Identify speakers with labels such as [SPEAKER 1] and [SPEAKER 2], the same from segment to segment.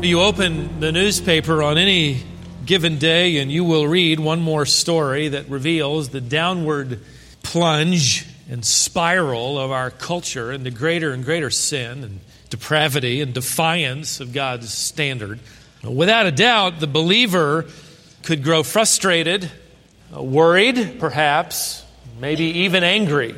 [SPEAKER 1] You open the newspaper on any given day and you will read one more story that reveals the downward plunge and spiral of our culture into greater and greater sin and depravity and defiance of God's standard. Without a doubt, the believer could grow frustrated, worried perhaps, maybe even angry.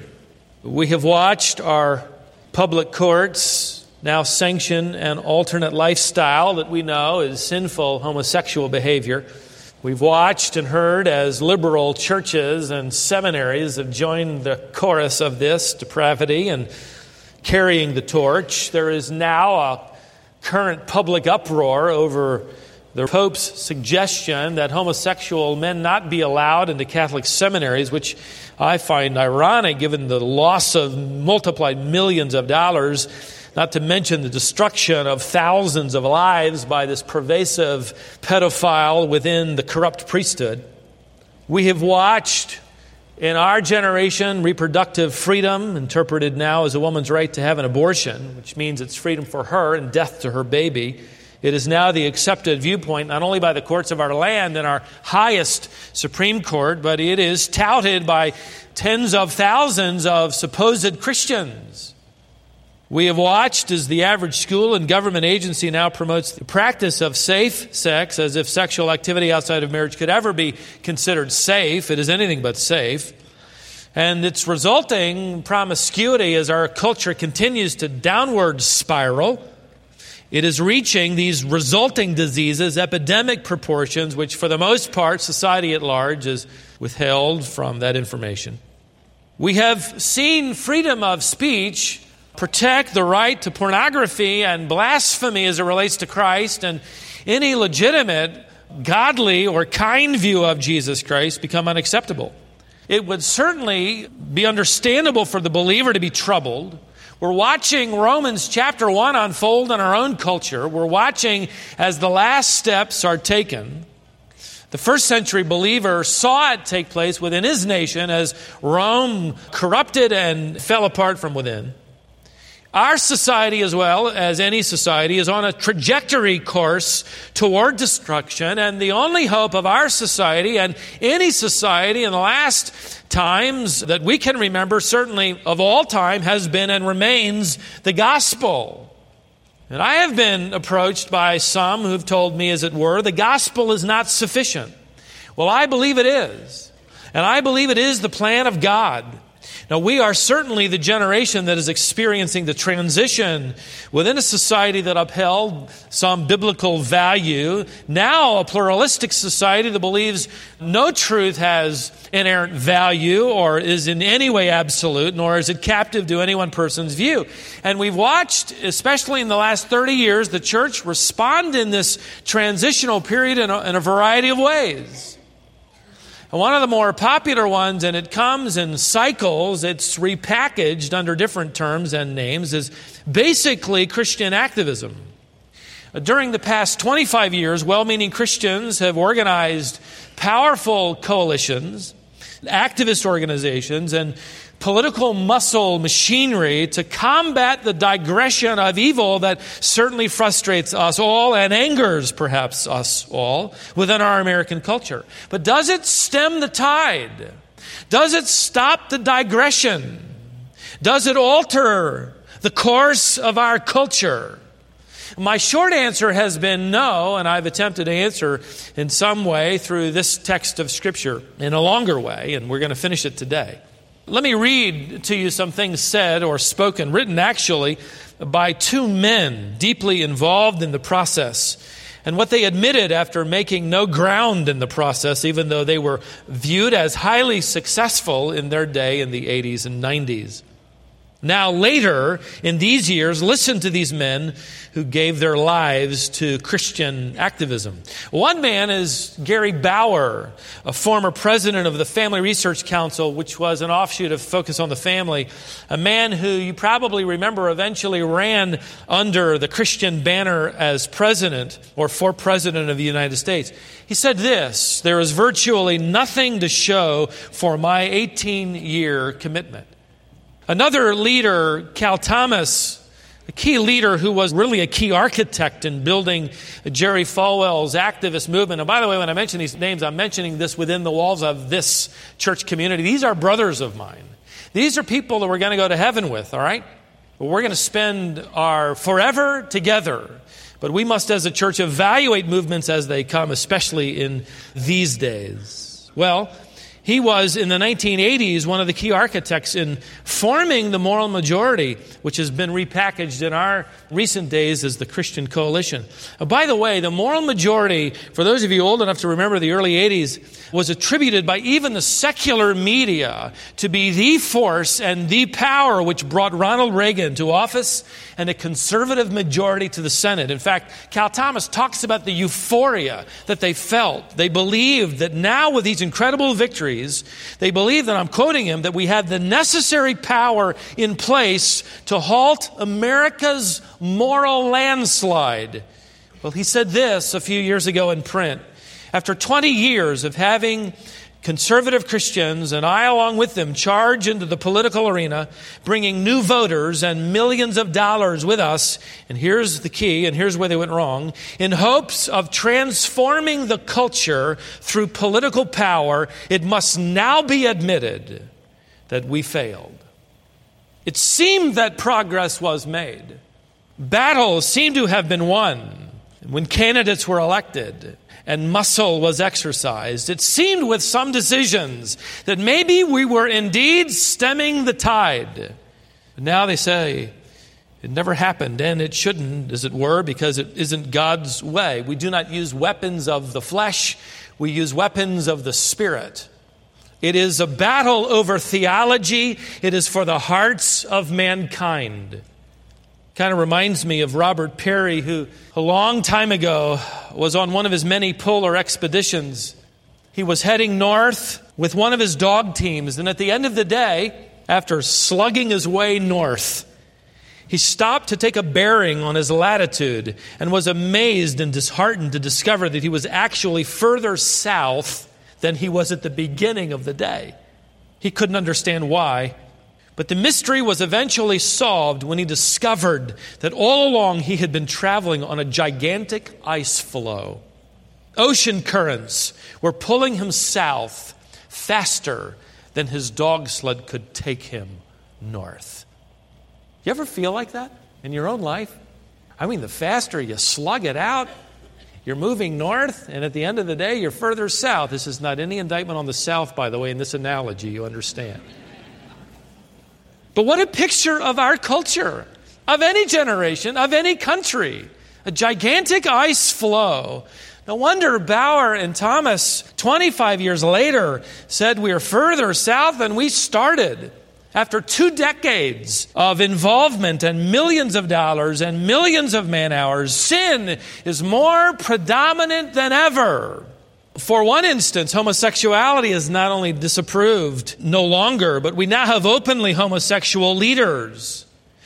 [SPEAKER 1] We have watched our public courts now sanction an alternate lifestyle that we know is sinful homosexual behavior. We've watched and heard as liberal churches and seminaries have joined the chorus of this depravity and carrying the torch. There is now a current public uproar over the Pope's suggestion that homosexual men not be allowed into Catholic seminaries, which I find ironic given the loss of multiplied millions of dollars, not to mention the destruction of thousands of lives by this pervasive pedophile within the corrupt priesthood. We have watched in our generation reproductive freedom interpreted now as a woman's right to have an abortion, which means it's freedom for her and death to her baby. It is now the accepted viewpoint not only by the courts of our land and our highest Supreme Court, but it is touted by tens of thousands of supposed Christians. We have watched as the average school and government agency now promotes the practice of safe sex as if sexual activity outside of marriage could ever be considered safe. It is anything but safe. And it's resulting promiscuity as our culture continues to downward spiral. It is reaching these resulting diseases, epidemic proportions, which for the most part, society at large is withheld from that information. We have seen freedom of speech protect the right to pornography and blasphemy as it relates to Christ, and any legitimate, godly, or kind view of Jesus Christ become unacceptable. It would certainly be understandable for the believer to be troubled. We're watching Romans chapter 1 unfold in our own culture. We're watching as the last steps are taken. The first century believer saw it take place within his nation as Rome corrupted and fell apart from within. Our society, as well as any society, is on a trajectory course toward destruction, and the only hope of our society and any society in the last times that we can remember, certainly of all time, has been and remains the gospel. And I have been approached by some who've told me, as it were, the gospel is not sufficient. Well, I believe it is, and I believe it is the plan of God. Now, we are certainly the generation that is experiencing the transition within a society that upheld some biblical value. Now, a pluralistic society that believes no truth has inerrant value or is in any way absolute, nor is it captive to any one person's view. And we've watched, especially in the last 30 years, the church respond in this transitional period in a variety of ways. And one of the more popular ones, and it comes in cycles, it's repackaged under different terms and names, is basically Christian activism. During the past 25 years, well-meaning Christians have organized powerful coalitions, activist organizations, and political muscle machinery to combat the digression of evil that certainly frustrates us all and angers perhaps us all within our American culture. But does it stem the tide? Does it stop the digression? Does it alter the course of our culture? My short answer has been no, and I've attempted to answer in some way through this text of Scripture in a longer way, and we're going to finish it today. Let me read to you some things said or spoken, written actually by two men deeply involved in the process, and what they admitted after making no ground in the process, even though they were viewed as highly successful in their day in the 80s and 90s. Now, later in these years, listen to these men who gave their lives to Christian activism. One man is Gary Bauer, a former president of the Family Research Council, which was an offshoot of Focus on the Family, a man who you probably remember eventually ran under the Christian banner as president or for president of the United States. He said this: "There is virtually nothing to show for my 18-year commitment." Another leader, Cal Thomas, A key leader who was really a key architect in building Jerry Falwell's activist movement. And by the way, when I mention these names, I'm mentioning this within the walls of this church community. These are brothers of mine. These are people that we're going to go to heaven with, all right? We're going to spend our forever together. But we must, as a church, evaluate movements as they come, especially in these days. Well, he was, in the 1980s, one of the key architects in forming the Moral Majority, which has been repackaged in our recent days as the Christian Coalition. By the way, the Moral Majority, for those of you old enough to remember the early 80s, was attributed by even the secular media to be the force and the power which brought Ronald Reagan to office and a conservative majority to the Senate. In fact, Cal Thomas talks about the euphoria that they felt. They believed that now with these incredible victories, they believed, and I'm quoting him, that we had the necessary power in place to halt America's moral landslide. Well, he said this a few years ago in print. After 20 years of having conservative Christians, and I along with them, charge into the political arena, bringing new voters and millions of dollars with us, and here's the key, and here's where they went wrong, in hopes of transforming the culture through political power, it must now be admitted that we failed. It seemed that progress was made. Battles seemed to have been won when candidates were elected and muscle was exercised. It seemed with some decisions that maybe we were indeed stemming the tide. But now they say it never happened, and it shouldn't, as it were, because it isn't God's way. We do not use weapons of the flesh. We use weapons of the Spirit. It is a battle over theology. It is for the hearts of mankind. Kind of reminds me of Robert Peary, who a long time ago was on one of his many polar expeditions. He was heading north with one of his dog teams, and at the end of the day, after slugging his way north, he stopped to take a bearing on his latitude and was amazed and disheartened to discover that he was actually further south than he was at the beginning of the day. He couldn't understand why. But the mystery was eventually solved when he discovered that all along he had been traveling on a gigantic ice floe. Ocean currents were pulling him south faster than his dog sled could take him north. You ever feel like that in your own life? I mean, the faster you slug it out, you're moving north, and at the end of the day, you're further south. This is not any indictment on the South, by the way, in this analogy, you understand. But what a picture of our culture, of any generation, of any country. A gigantic ice floe. No wonder Bauer and Thomas, 25 years later, said we are further south than we started. After 2 decades of involvement and millions of dollars and millions of man-hours, sin is more predominant than ever. For one instance, homosexuality is not only disapproved no longer, but we now have openly homosexual leaders.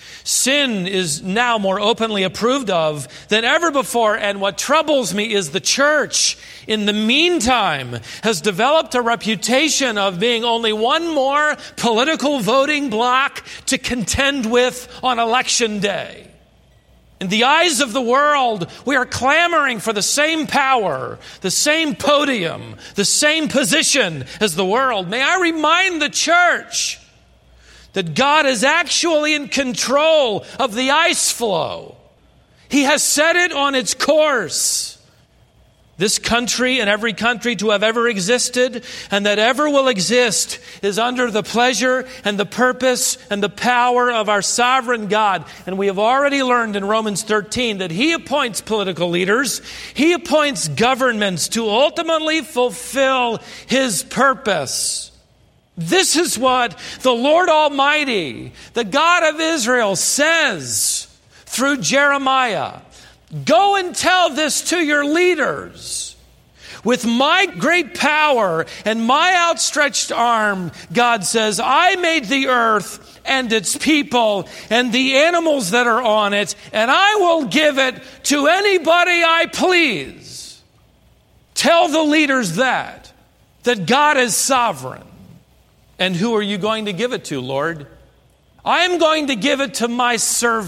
[SPEAKER 1] Sin is now more openly approved of than ever before, and what troubles me is the church, in the meantime, has developed a reputation of being only one more political voting bloc to contend with on election day. In the eyes of the world, we are clamoring for the same power, the same podium, the same position as the world. May I remind the church that God is actually in control of the ice floe. He has set it on its course. This country and every country to have ever existed and that ever will exist is under the pleasure and the purpose and the power of our sovereign God. And we have already learned in Romans 13 that He appoints political leaders. He appoints governments to ultimately fulfill His purpose. This is what the Lord Almighty, the God of Israel, says through Jeremiah. Go and tell this to your leaders. With my great power and my outstretched arm, God says, I made the earth and its people and the animals that are on it, and I will give it to anybody I please. Tell the leaders that God is sovereign. And who are you going to give it to, Lord? I am going to give it to my servant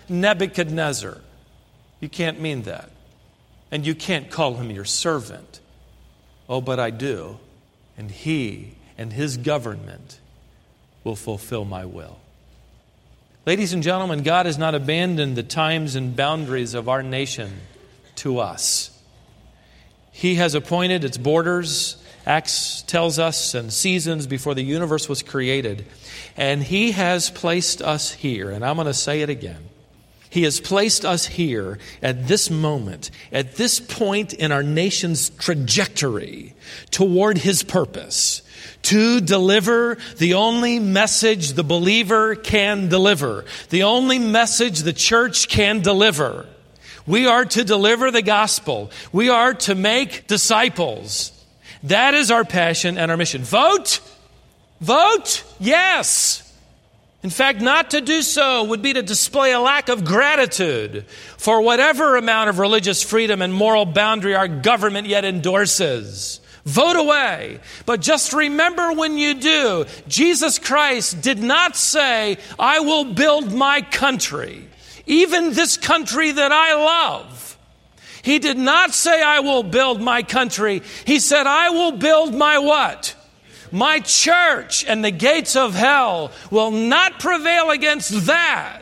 [SPEAKER 1] Nebuchadnezzar. You can't mean that. And you can't call him your servant. Oh, but I do. And he and his government will fulfill my will. Ladies and gentlemen, God has not abandoned the times and boundaries of our nation to us. He has appointed its borders, Acts tells us, and seasons before the universe was created. And He has placed us here, and I'm going to say it again. He has placed us here at this moment, at this point in our nation's trajectory toward His purpose, to deliver the only message the believer can deliver, the only message the church can deliver. We are to deliver the gospel. We are to make disciples. That is our passion and our mission. Vote? Vote? Yes. In fact, not to do so would be to display a lack of gratitude for whatever amount of religious freedom and moral boundary our government yet endorses. Vote away. But just remember when you do, Jesus Christ did not say, I will build my country, even this country that I love. He did not say, I will build my country. He said, I will build my what? My church, and the gates of hell will not prevail against that.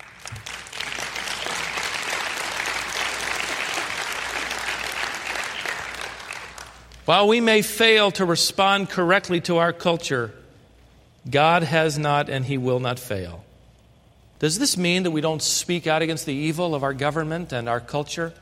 [SPEAKER 1] While we may fail to respond correctly to our culture, God has not and He will not fail. Does this mean that we don't speak out against the evil of our government and our culture?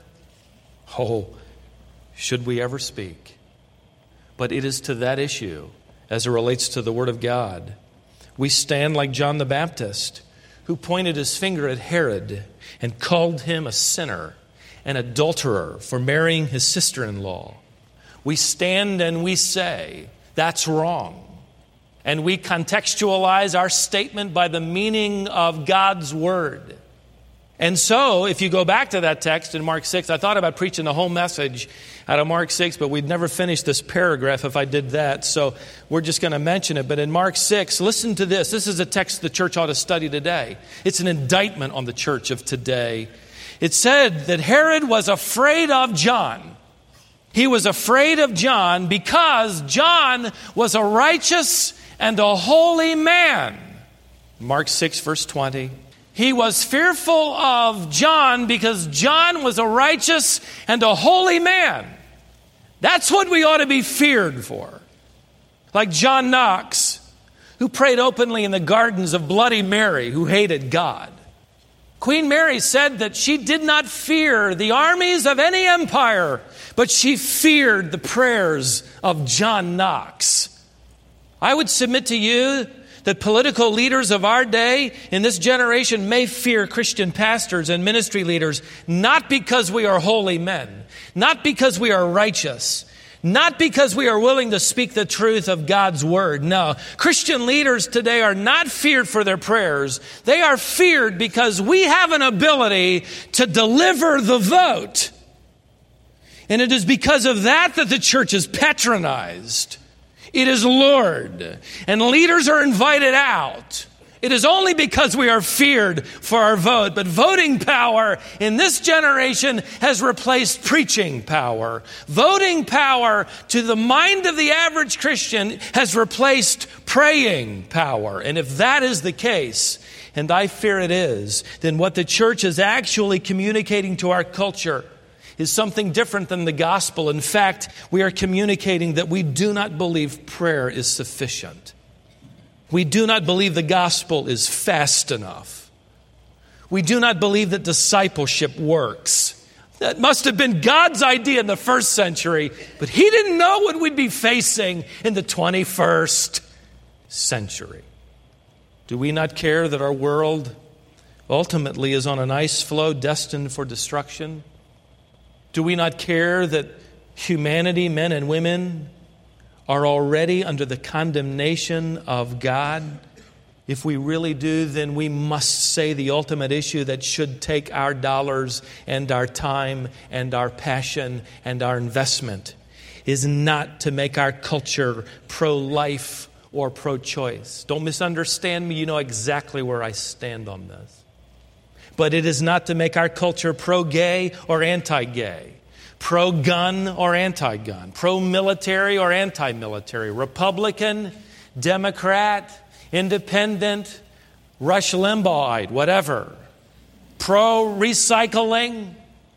[SPEAKER 1] Oh, should we ever speak? But it is to that issue as it relates to the Word of God. We stand like John the Baptist, who pointed his finger at Herod and called him a sinner, an adulterer for marrying his sister-in-law. We stand and we say, that's wrong. And we contextualize our statement by the meaning of God's Word. And so, if you go back to that text in Mark 6, I thought about preaching the whole message out of Mark 6, but we'd never finish this paragraph if I did that. So we're just going to mention it. But in Mark 6, listen to this. This is a text the church ought to study today. It's an indictment on the church of today. It said that Herod was afraid of John. He was afraid of John because John was a righteous and a holy man. Mark 6, verse 20. He was fearful of John because John was a righteous and a holy man. That's what we ought to be feared for. Like John Knox, who prayed openly in the gardens of Bloody Mary, who hated God. Queen Mary said that she did not fear the armies of any empire, but she feared the prayers of John Knox. I would submit to you that political leaders of our day in this generation may fear Christian pastors and ministry leaders, not because we are holy men, not because we are righteous, not because we are willing to speak the truth of God's Word. No, Christian leaders today are not feared for their prayers. They are feared because we have an ability to deliver the vote. And it is because of that that the church is patronized. It is lured, and leaders are invited out. It is only because we are feared for our vote. But voting power in this generation has replaced preaching power. Voting power to the mind of the average Christian has replaced praying power. And if that is the case, and I fear it is, then what the church is actually communicating to our culture is something different than the gospel. In fact, we are communicating that we do not believe prayer is sufficient. We do not believe the gospel is fast enough. We do not believe that discipleship works. That must have been God's idea in the first century, but He didn't know what we'd be facing in the 21st century. Do we not care that our world ultimately is on an ice floe destined for destruction? Do we not care that humanity, men and women, are already under the condemnation of God? If we really do, then we must say the ultimate issue that should take our dollars and our time and our passion and our investment is not to make our culture pro-life or pro-choice. Don't misunderstand me. You know exactly where I stand on this. But it is not to make our culture pro-gay or anti-gay, pro-gun or anti-gun, pro-military or anti-military, Republican, Democrat, independent, Rush Limbaughite, whatever, pro-recycling,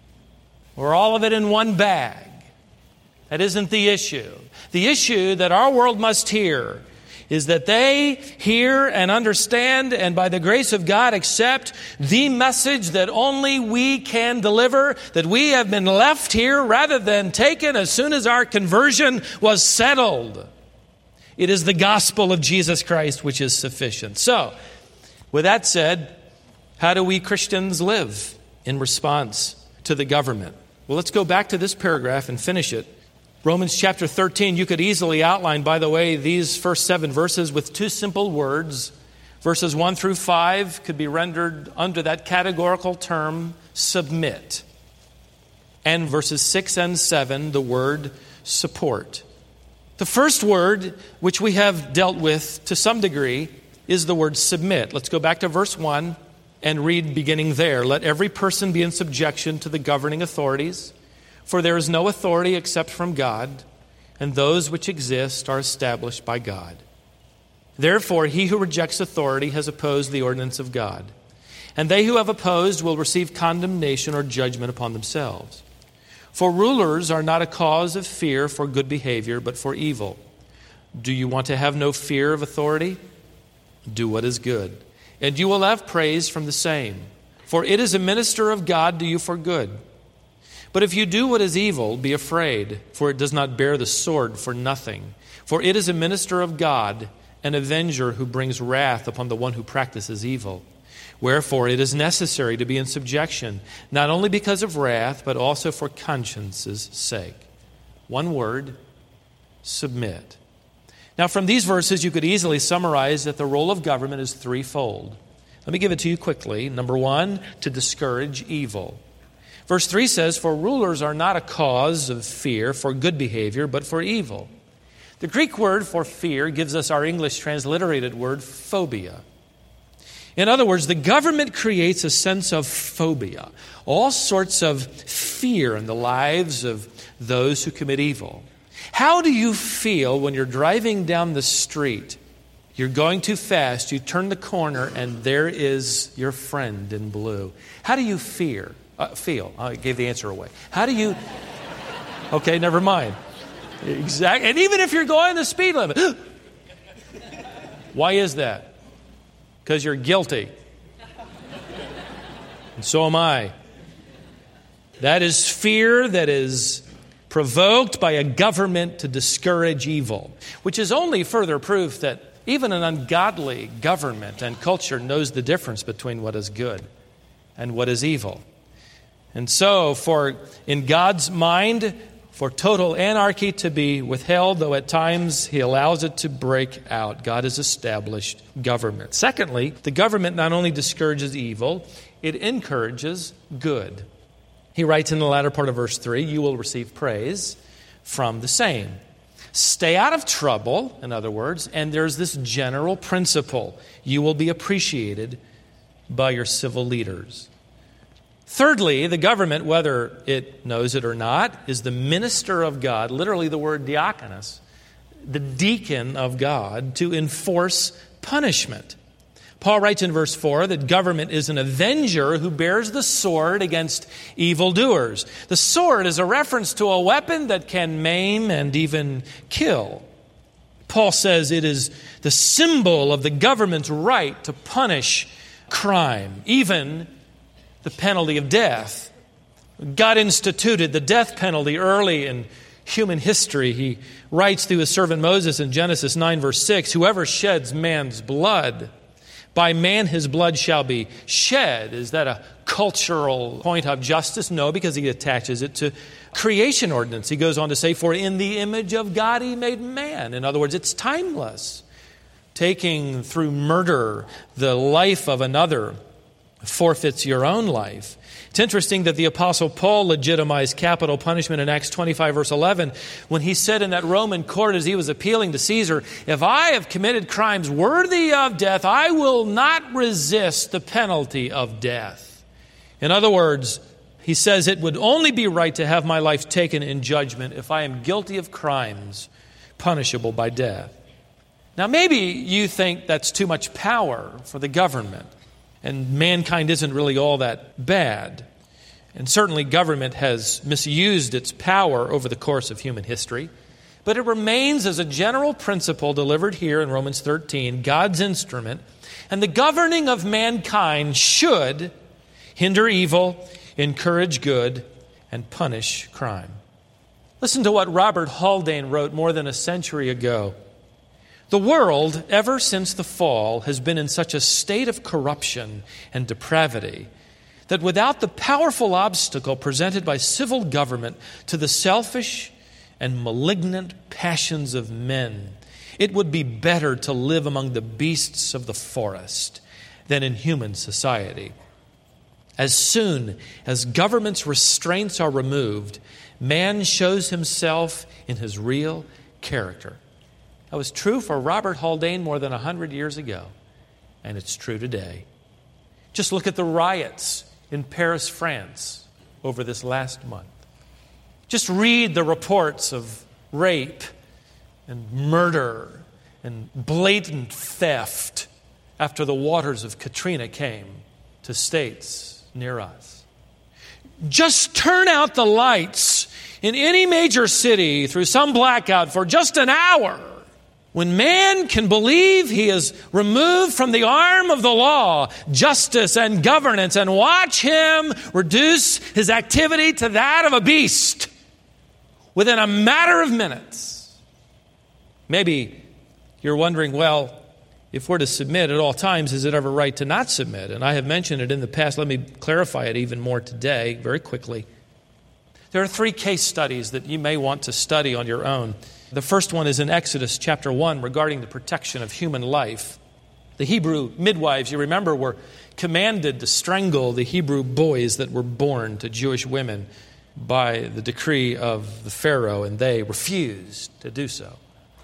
[SPEAKER 1] or all of it in one bag. That isn't the issue. The issue that our world must hear is that they hear and understand and by the grace of God accept the message that only we can deliver, that we have been left here rather than taken as soon as our conversion was settled. It is the gospel of Jesus Christ which is sufficient. So, with that said, how do we Christians live in response to the government? Well, let's go back to this paragraph and finish it. Romans chapter 13, you could easily outline, by the way, these first 7 verses with 2 simple words. Verses 1 through 5 could be rendered under that categorical term, submit. And verses 6 and 7, the word support. The first word, which we have dealt with to some degree, is the word submit. Let's go back to verse 1 and read beginning there. Let every person be in subjection to the governing authorities, for there is no authority except from God, and those which exist are established by God. Therefore, he who rejects authority has opposed the ordinance of God, and they who have opposed will receive condemnation or judgment upon themselves. For rulers are not a cause of fear for good behavior, but for evil. Do you want to have no fear of authority? Do what is good, and you will have praise from the same. For it is a minister of God to you for good. But if you do what is evil, be afraid, for it does not bear the sword for nothing. For it is a minister of God, an avenger who brings wrath upon the one who practices evil. Wherefore it is necessary to be in subjection, not only because of wrath, but also for conscience's sake. One word, submit. Now from these verses you could easily summarize that the role of government is threefold. Let me give it to you quickly. Number 1, to discourage evil. Verse 3 says, for rulers are not a cause of fear for good behavior, but for evil. The Greek word for fear gives us our English transliterated word phobia. In other words, the government creates a sense of phobia, all sorts of fear in the lives of those who commit evil. How do you feel when you're driving down the street, you're going too fast, you turn the corner, and there is your friend in blue? How do you feel? I gave the answer away. How do you... Okay, never mind. Exactly. And even if you're going the speed limit. Why is that? Because you're guilty. And so am I. That is fear that is provoked by a government to discourage evil, which is only further proof that even an ungodly government and culture knows the difference between what is good and what is evil. And so, in God's mind, for total anarchy to be withheld, though at times He allows it to break out, God has established government. Secondly, the government not only discourages evil, it encourages good. He writes in the latter part of verse 3, you will receive praise from the same. Stay out of trouble, in other words, and there's this general principle. You will be appreciated by your civil leaders. Thirdly, the government, whether it knows it or not, is the minister of God, literally the word diakonos, the deacon of God, to enforce punishment. Paul writes in verse 4 that government is an avenger who bears the sword against evildoers. The sword is a reference to a weapon that can maim and even kill. Paul says it is the symbol of the government's right to punish crime, even the penalty of death. God instituted the death penalty early in human history. He writes through his servant Moses in Genesis 9 verse 6, whoever sheds man's blood, by man his blood shall be shed. Is that a cultural point of justice? No, because he attaches it to creation ordinance. He goes on to say, for in the image of God he made man. In other words, it's timeless. Taking through murder the life of another forfeits your own life. It's interesting that the Apostle Paul legitimized capital punishment in Acts 25 verse 11 when he said in that Roman court as he was appealing to Caesar, if I have committed crimes worthy of death, I will not resist the penalty of death. In other words, he says it would only be right to have my life taken in judgment if I am guilty of crimes punishable by death. Now, maybe you think that's too much power for the government, and mankind isn't really all that bad. And certainly government has misused its power over the course of human history. But it remains as a general principle delivered here in Romans 13, God's instrument, and the governing of mankind should hinder evil, encourage good, and punish crime. Listen to what Robert Haldane wrote more than a century ago. The world, ever since the fall, has been in such a state of corruption and depravity that without the powerful obstacle presented by civil government to the selfish and malignant passions of men, it would be better to live among the beasts of the forest than in human society. As soon as government's restraints are removed, man shows himself in his real character. That was true for Robert Haldane more than 100 years ago, and it's true today. Just look at the riots in Paris, France, over this last month. Just read the reports of rape and murder and blatant theft after the waters of Katrina came to states near us. Just turn out the lights in any major city through some blackout for just an hour. When man can believe he is removed from the arm of the law, justice, and governance, and watch him reduce his activity to that of a beast within a matter of minutes. Maybe you're wondering, well, if we're to submit at all times, is it ever right to not submit? And I have mentioned it in the past. Let me clarify it even more today, very quickly. There are 3 case studies that you may want to study on your own. The first one is in Exodus chapter 1 regarding the protection of human life. The Hebrew midwives, you remember, were commanded to strangle the Hebrew boys that were born to Jewish women by the decree of the Pharaoh, and they refused to do so.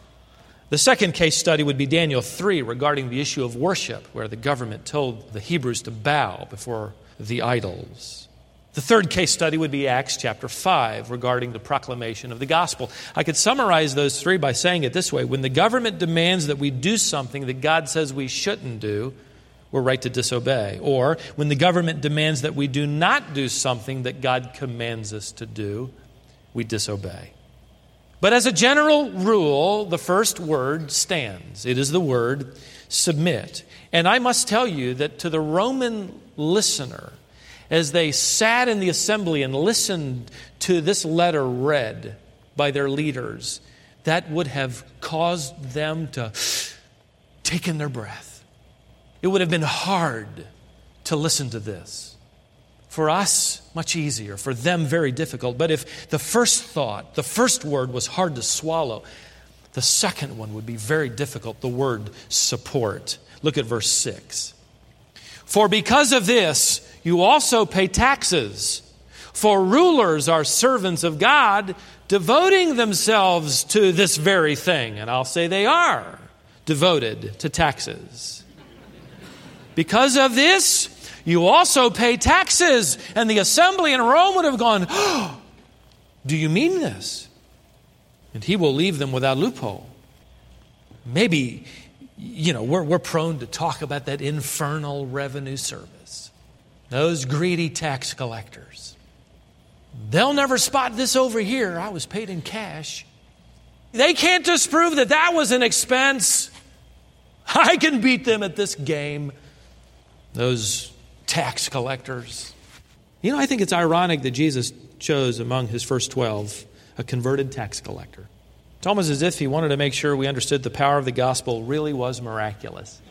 [SPEAKER 1] The second case study would be Daniel 3 regarding the issue of worship, where the government told the Hebrews to bow before the idols. The third case study would be Acts chapter 5 regarding the proclamation of the gospel. I could summarize those 3 by saying it this way. When the government demands that we do something that God says we shouldn't do, we're right to disobey. Or when the government demands that we do not do something that God commands us to do, we disobey. But as a general rule, the first word stands. It is the word submit. And I must tell you that to the Roman listener, as they sat in the assembly and listened to this letter read by their leaders, that would have caused them to take in their breath. It would have been hard to listen to this. For us, much easier. For them, very difficult. But if the first thought, the first word was hard to swallow, the second one would be very difficult, the word support. Look at verse 6. For because of this, you also pay taxes. For rulers are servants of God, devoting themselves to this very thing. And I'll say they are devoted to taxes. Because of this, you also pay taxes. And the assembly in Rome would have gone, oh, do you mean this? And he will leave them without loophole. Maybe, we're prone to talk about that infernal revenue service. Those greedy tax collectors. They'll never spot this over here. I was paid in cash. They can't disprove that that was an expense. I can beat them at this game. Those tax collectors. I think it's ironic that Jesus chose among his first 12 a converted tax collector. It's almost as if he wanted to make sure we understood the power of the gospel really was miraculous.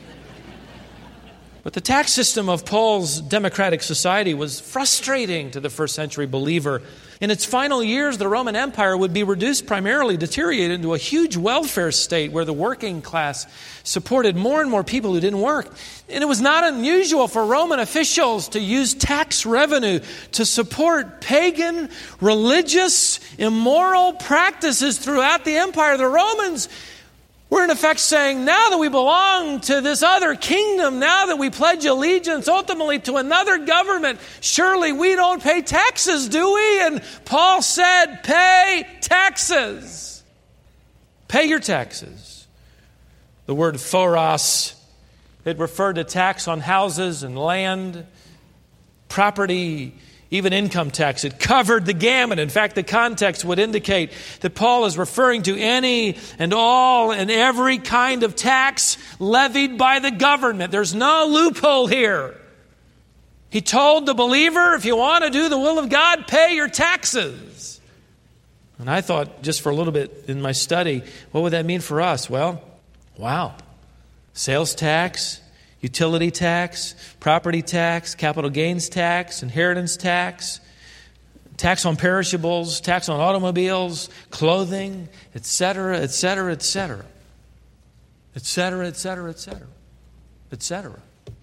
[SPEAKER 1] But the tax system of Paul's democratic society was frustrating to the first century believer. In its final years, the Roman Empire would be reduced, primarily deteriorated into a huge welfare state where the working class supported more and more people who didn't work. And it was not unusual for Roman officials to use tax revenue to support pagan, religious, immoral practices throughout the empire. The Romans We're in effect saying, now that we belong to this other kingdom, now that we pledge allegiance ultimately to another government, surely we don't pay taxes, do we? And Paul said, pay taxes. Pay your taxes. The word phoros, it referred to tax on houses and land, property, even income tax. It covered the gamut. In fact, the context would indicate that Paul is referring to any and all and every kind of tax levied by the government. There's no loophole here. He told the believer, if you want to do the will of God, pay your taxes. And I thought, just for a little bit in my study, what would that mean for us? Well, wow. Sales tax, utility tax, property tax, capital gains tax, inheritance tax, tax on perishables, tax on automobiles, clothing, etc., etc., etc., etc., etc., etc., etc.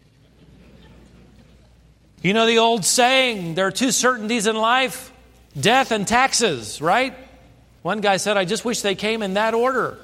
[SPEAKER 1] You know the old saying, there are two certainties in life, death and taxes, right? One guy said, I just wish they came in that order.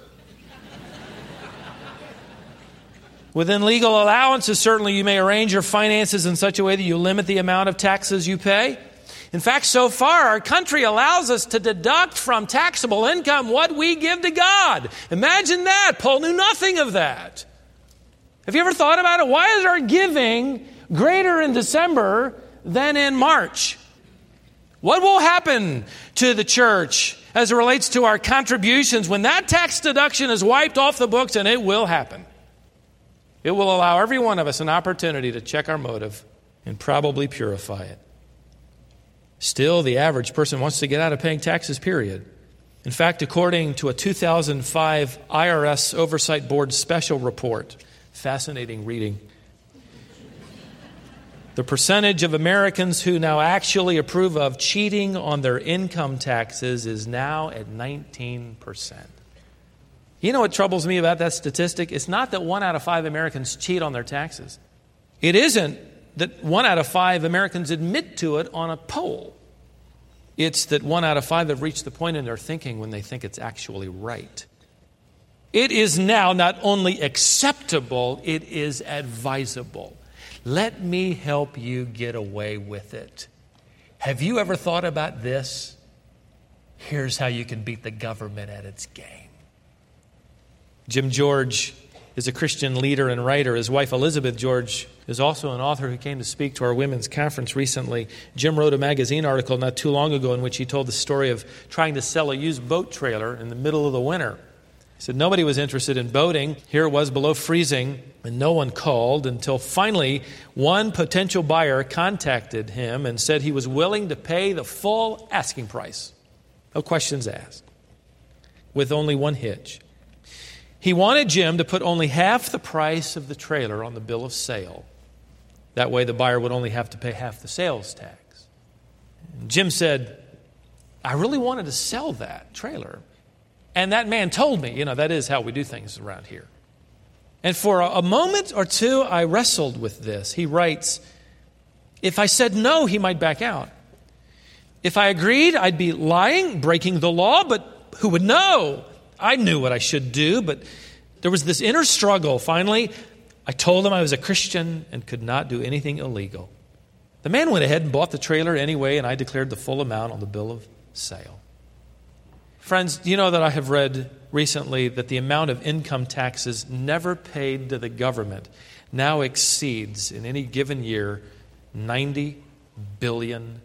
[SPEAKER 1] Within legal allowances, certainly you may arrange your finances in such a way that you limit the amount of taxes you pay. In fact, so far, our country allows us to deduct from taxable income what we give to God. Imagine that. Paul knew nothing of that. Have you ever thought about it? Why is our giving greater in December than in March? What will happen to the church as it relates to our contributions when that tax deduction is wiped off the books? And it will happen. It will allow every one of us an opportunity to check our motive and probably purify it. Still, the average person wants to get out of paying taxes, period. In fact, according to a 2005 IRS Oversight Board special report, fascinating reading, the percentage of Americans who now actually approve of cheating on their income taxes is now at 19%. You know what troubles me about that statistic? It's not that 1 out of 5 Americans cheat on their taxes. It isn't that 1 out of 5 Americans admit to it on a poll. It's that 1 out of 5 have reached the point in their thinking when they think it's actually right. It is now not only acceptable, it is advisable. Let me help you get away with it. Have you ever thought about this? Here's how you can beat the government at its game. Jim George is a Christian leader and writer. His wife, Elizabeth George, is also an author who came to speak to our women's conference recently. Jim wrote a magazine article not too long ago in which he told the story of trying to sell a used boat trailer in the middle of the winter. He said nobody was interested in boating. Here it was below freezing, and no one called until finally one potential buyer contacted him and said he was willing to pay the full asking price. No questions asked. With only one hitch. He wanted Jim to put only half the price of the trailer on the bill of sale. That way the buyer would only have to pay half the sales tax. And Jim said, I really wanted to sell that trailer. And that man told me, that is how we do things around here. And for a moment or two, I wrestled with this. He writes, if I said no, he might back out. If I agreed, I'd be lying, breaking the law, but who would know? I knew what I should do, but there was this inner struggle. Finally, I told him I was a Christian and could not do anything illegal. The man went ahead and bought the trailer anyway, and I declared the full amount on the bill of sale. Friends, do you know that I have read recently that the amount of income taxes never paid to the government now exceeds, in any given year, $90 billion.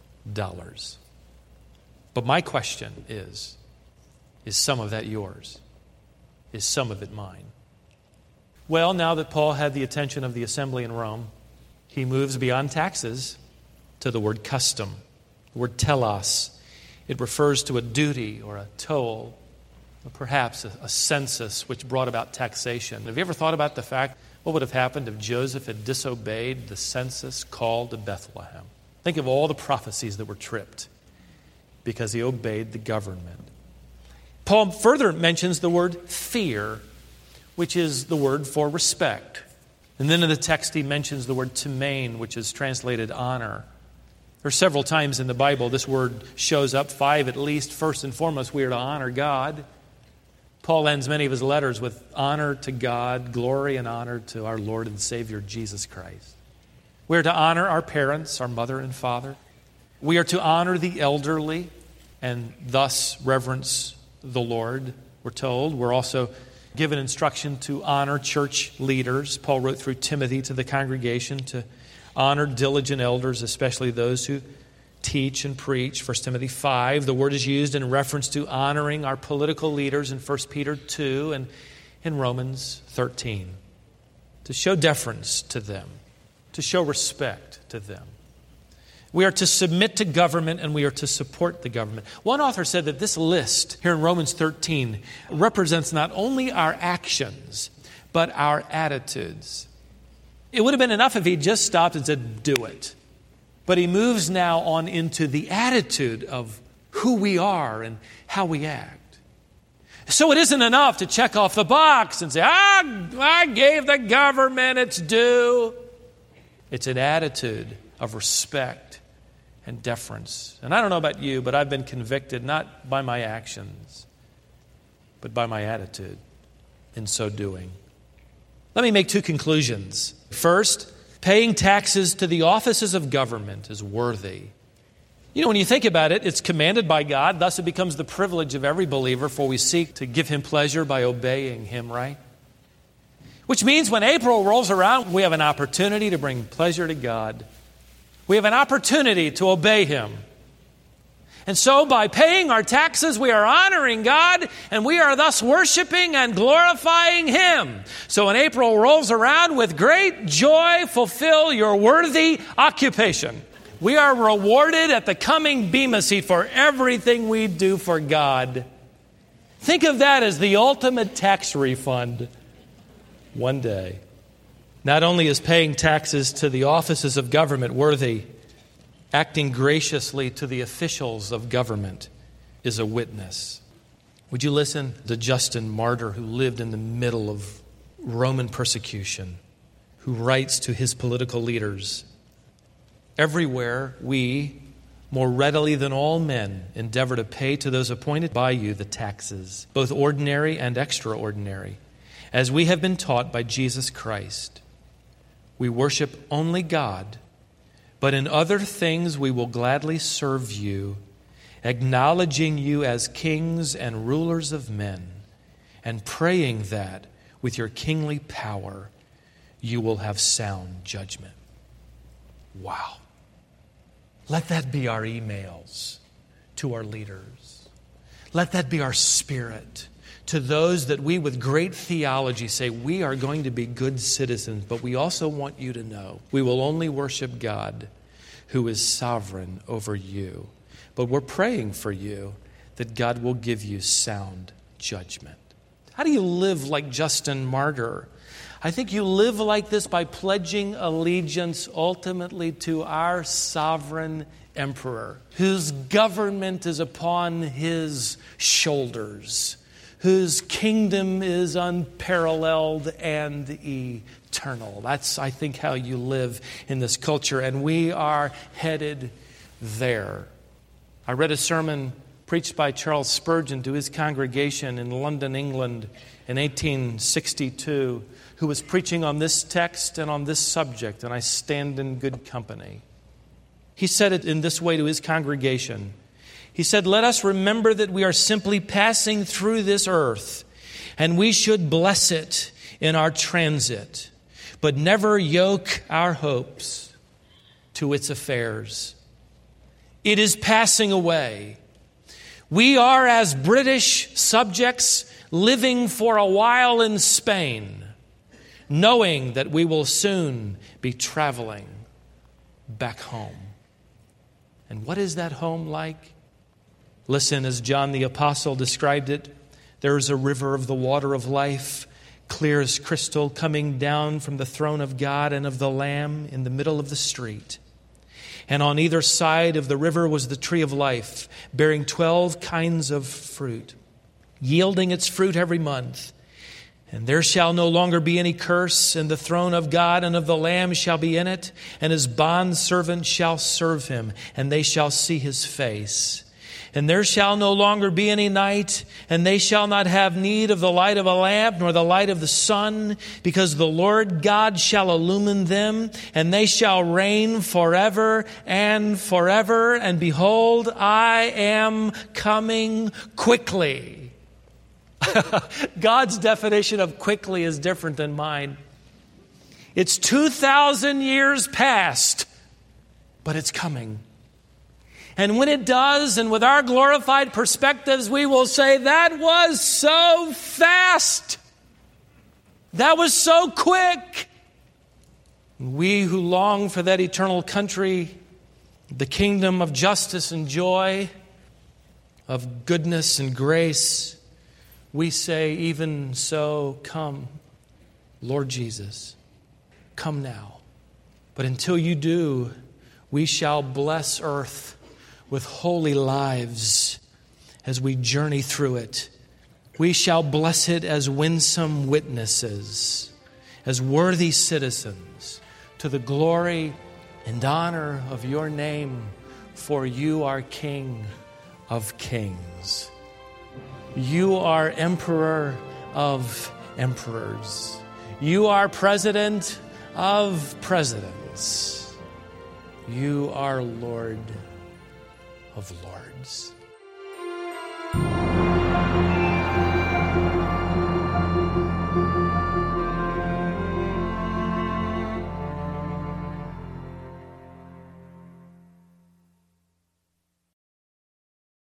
[SPEAKER 1] But my question is some of that yours? Is some of it mine? Well, now that Paul had the attention of the assembly in Rome, he moves beyond taxes to the word custom, the word telos. It refers to a duty or a toll, or perhaps a census which brought about taxation. Have you ever thought about the fact, what would have happened if Joseph had disobeyed the census call to Bethlehem? Think of all the prophecies that were tripped because he obeyed the government. Paul further mentions the word fear, which is the word for respect. And then in the text he mentions the word timain, which is translated honor. There are several times in the Bible this word shows up, 5 at least. First and foremost, we are to honor God. Paul ends many of his letters with honor to God, glory and honor to our Lord and Savior, Jesus Christ. We are to honor our parents, our mother and father. We are to honor the elderly and thus reverence the Lord, we're told. We're also given instruction to honor church leaders. Paul wrote through Timothy to the congregation to honor diligent elders, especially those who teach and preach. 1 Timothy 5, the word is used in reference to honoring our political leaders in 1 Peter 2 and in Romans 13. To show deference to them, to show respect to them. We are to submit to government and we are to support the government. One author said that this list here in Romans 13 represents not only our actions, but our attitudes. It would have been enough if he just stopped and said, do it. But he moves now on into the attitude of who we are and how we act. So it isn't enough to check off the box and say, I gave the government its due. It's an attitude of respect and deference. And I don't know about you, but I've been convicted not by my actions, but by my attitude in so doing. Let me make two conclusions. First, paying taxes to the offices of government is worthy. You know, when you think about it, it's commanded by God. Thus, it becomes the privilege of every believer, for we seek to give Him pleasure by obeying Him, right? Which means when April rolls around, we have an opportunity to bring pleasure to God. We have an opportunity to obey Him. And so by paying our taxes, we are honoring God, and we are thus worshiping and glorifying Him. So when April rolls around, with great joy, fulfill your worthy occupation. We are rewarded at the coming Bema seat for everything we do for God. Think of that as the ultimate tax refund one day. Not only is paying taxes to the offices of government worthy, acting graciously to the officials of government is a witness. Would you listen to Justin Martyr, who lived in the middle of Roman persecution, who writes to his political leaders, everywhere we, more readily than all men, endeavor to pay to those appointed by you the taxes, both ordinary and extraordinary, as we have been taught by Jesus Christ. We worship only God, but in other things we will gladly serve you, acknowledging you as kings and rulers of men, and praying that with your kingly power you will have sound judgment. Wow. Let that be our emails to our leaders. Let that be our spirit to those that we with great theology say we are going to be good citizens, but we also want you to know we will only worship God who is sovereign over you. But we're praying for you that God will give you sound judgment. How do you live like Justin Martyr? I think you live like this by pledging allegiance ultimately to our sovereign emperor, whose government is upon his shoulders, whose kingdom is unparalleled and eternal. That's, I think, how you live in this culture, and we are headed there. I read a sermon preached by Charles Spurgeon to his congregation in London, England in 1862, who was preaching on this text and on this subject, and I stand in good company. He said it in this way to his congregation. He said, "Let us remember that we are simply passing through this earth, and we should bless it in our transit, but never yoke our hopes to its affairs. It is passing away. We are as British subjects living for a while in Spain, knowing that we will soon be traveling back home." And what is that home like? Listen, as John the Apostle described it, there is a river of the water of life, clear as crystal, coming down from the throne of God and of the Lamb in the middle of the street. And on either side of the river was the tree of life, bearing 12 kinds of fruit, yielding its fruit every month. And there shall no longer be any curse, and the throne of God and of the Lamb shall be in it, and his bondservant shall serve him, and they shall see his face. And there shall no longer be any night, and they shall not have need of the light of a lamp, nor the light of the sun, because the Lord God shall illumine them, and they shall reign forever and forever. And behold, I am coming quickly. God's definition of quickly is different than mine. It's 2,000 years past, but it's coming. And when it does, and with our glorified perspectives, we will say, that was so fast. That was so quick. We who long for that eternal country, the kingdom of justice and joy, of goodness and grace, we say, even so, come, Lord Jesus, come now. But until you do, we shall bless earth with holy lives as we journey through it. We shall bless it as winsome witnesses, as worthy citizens, to the glory and honor of your name, for you are King of kings. You are Emperor of emperors. You are President of presidents. You are Lord of lords.